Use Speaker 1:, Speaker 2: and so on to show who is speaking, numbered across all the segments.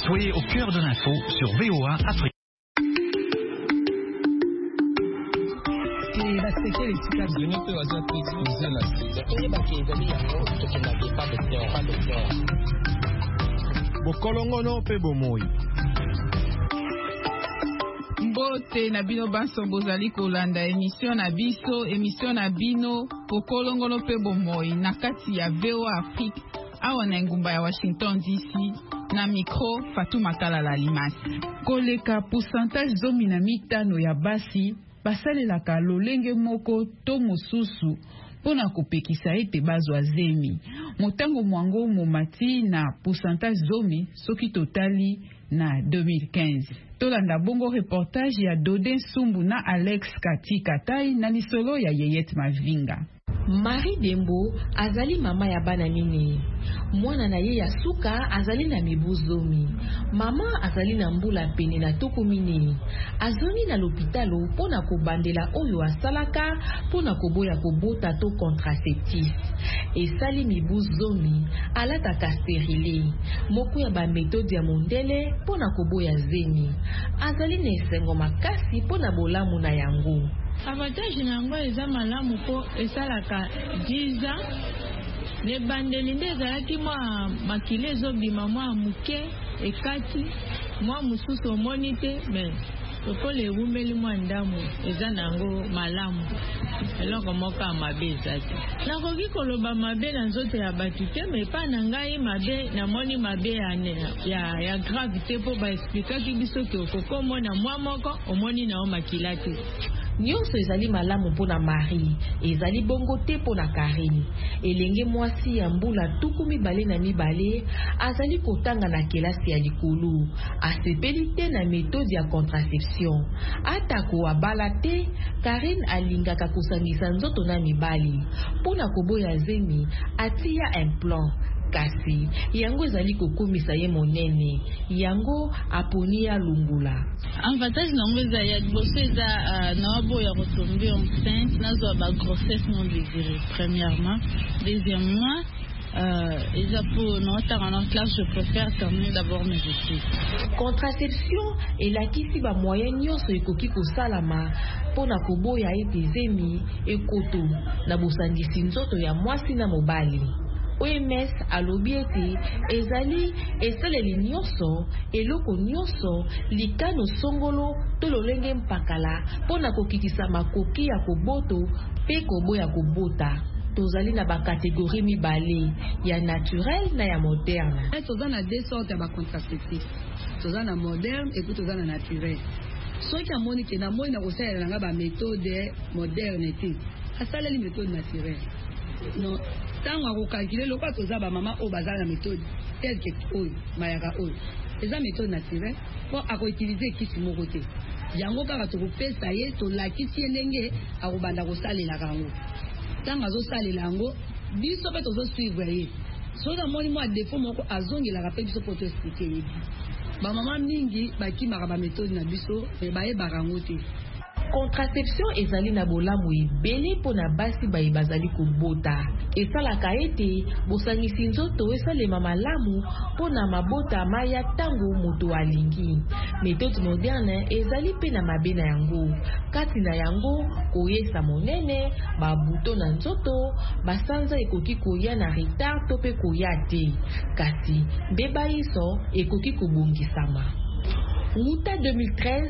Speaker 1: Soyez au cœur de l'info sur VOA Afrique.
Speaker 2: Bokolongono pe bomoi.
Speaker 3: Mbote na bino banso bozali kolanda émission na bino Bokolongono pe bomoi na kati ya VOA Afrique awa na ngumba ya Washington DC na micro Fatou Makala Limasi. Koleka pourcentage 15% ya basi basalelaka lolenge moko to mosusu pona kopekisa ete bazwa zemi. Motango mwango momati na pourcentage zomi soki totali na 2015. Tolanda bongo reportage ya Dodin Sumbu na Alex Kati Katai na lisolo ya Yeyet Mavinga.
Speaker 4: Marie Dembo azali mama ya bana mine. Mwana na ye ya suka azali na mibu zomi. Mama azali na mbula pene na tuku mine. Azoni na l'hôpitalo pona kobandela oyo asalaka pona koboya kobota to contraceptif. Esali mibu zomi alataka stérile. Moko ya ba méthode ya mondele pona koboya zemi. Azali na esengo makasi pona bolamu na yango.
Speaker 5: Avantage nango eza malamu po esalaka 10 ans. Ne bandeli nde ezalaki mwa makile ezobima mwa muke ekati mwa mususu omoni te me lokola ewumeli mwa ndamu eza nango malamu eloko moko ya mabe eza te. Nakoki koloba mabe na nzoto ya bato te me epa na ngai mabe namoni mabe ya grave te po baesplikaki biso ke okoko omona mwa moko omoni nao makila te.
Speaker 4: Nyonso ezali malamu mpona Marie, ezali bongo te mpona Karine. Elenge mwasi ya mbula tuku mibale na mibale azali kotanga na kelasi ya likolo. Asepeli te na méthode ya contraception. Atako abala te, Karine alingaka kosangisa nzoto na mibali. Mpona koboya zemi, atia implant. Kasi yango ezali kokomisa ye monene yango aponi ya lungula.
Speaker 5: Avantage nango eza ya liboso eza na waboya kotombe enceinte nazwa ba grossesse non désirée premièrement. Deuxièmement eza pour notanga na classe je préfère terminer d'abord mes études.
Speaker 4: Contraception elakisi ba moyen nyonso ekoki kosalama pona koboya ete zemi ekoto na bosangisi nzoto ya mwasi na mobali. OMS alobi ete ezali esaleli nyonso eloko nyonso likano songolo to lolenge mpakala pona kokitisa makoki ya koboto pe koboya kobota. Tozali na ba catégorie mibale ya naturel na ya moderne.
Speaker 6: Tozana deux sortes ya ba contraceptifs. Tozana moderne et puis tozana naturel. Soki amoni ke na moi na kosalela nga ba méthode moderne te. Asaleli méthode naturelle. Non, tango akokalkile lokwa toza ba mama o bazala na méthode tel que oyo mayaka oyo. Eza méthode naturelle pour akoutiliser kisi moko te. Yango kaka tokopesa ye tolakisi elenge akobanda kosalela kango. Tango azosalela yango biso pe tozosuivre ye. Soki amoni mwa défaut moko azongelaka pe biso po toexplike ye. Ba mama mingi bakimaka ba méthode na biso me bayebaka yango te.
Speaker 4: Contraception ezali na bolamu ebele mpona basi baye bazali kobota. Esalaka ete bosangisi nzoto esalema malamu mpona mabota maya tango moto alingi. Méthode moderne ezali pe na mabe na yango. Kati na yango koyesa monene, babuto na nzoto, basanza ekoki koya na retard to pe koya te. Kasi mbeba iso ekoki kobongisama. Wuta 2013,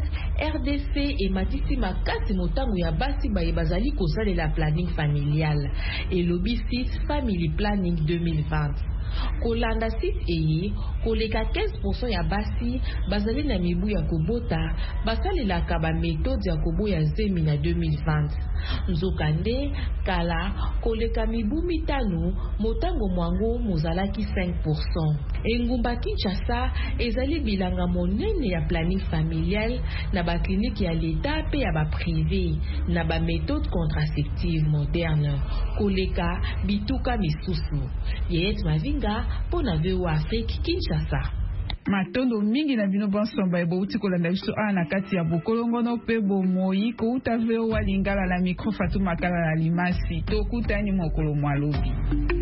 Speaker 4: RDC et Matisi makasi motango ya basi baye bazali kosalela planning familial et lobby 6 family planning 2020. Kolanda 6 eye, koleka 15% ya basi bazali na mibu ya kobota basalelaka ba méthode ya koboya zemi na 2020. Nzokande kala koleka mibu mitano motango mwango mozalaki 5%. Engumba Kinshasa ezali bilanga monene ya planning familial na ba clinique ya l'État pe ya ba privé na ba méthode contraceptive moderne koleka bituka misusu. Yeyet Mavinga pona VOA Afrique Kinshasa.
Speaker 3: Matondo mingi na bino bonsomba ebouti kolanda biso ana kati ya Bokolongono pe bomoi kouta VOA Lingala la micro Fatou Makala Limasi tokutani mokolo mwalobi.